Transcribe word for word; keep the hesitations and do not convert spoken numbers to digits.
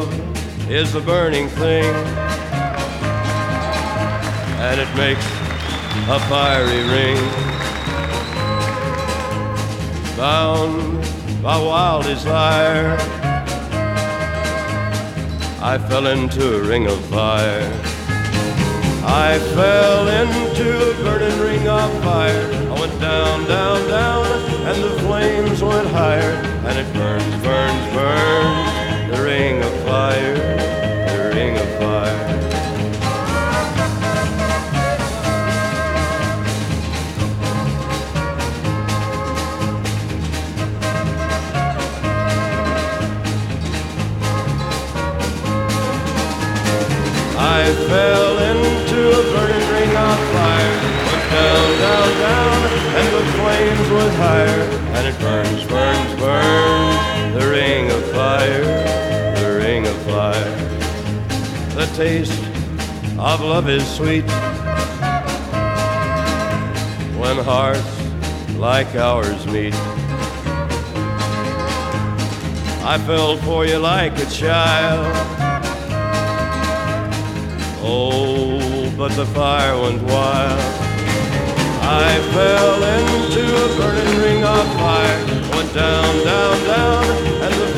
love is a burning thing, and it makes a fiery ring. Bound by wild desire, I fell into a ring of fire. I fell into a burning ring of fire. I went down, down, down, and the flames went higher. And it burns, burns, burns, the ring of fire, the ring of fire. I fell into a burning ring of fire, went down, down, down, and the flames went higher. And it burns, burns, burns, the ring of fire, the ring of fire. The taste of love is sweet when hearts like ours meet. I fell for you like a child. Oh, but the fire went wild. I fell into a burning ring of fire, went down, down, down, and the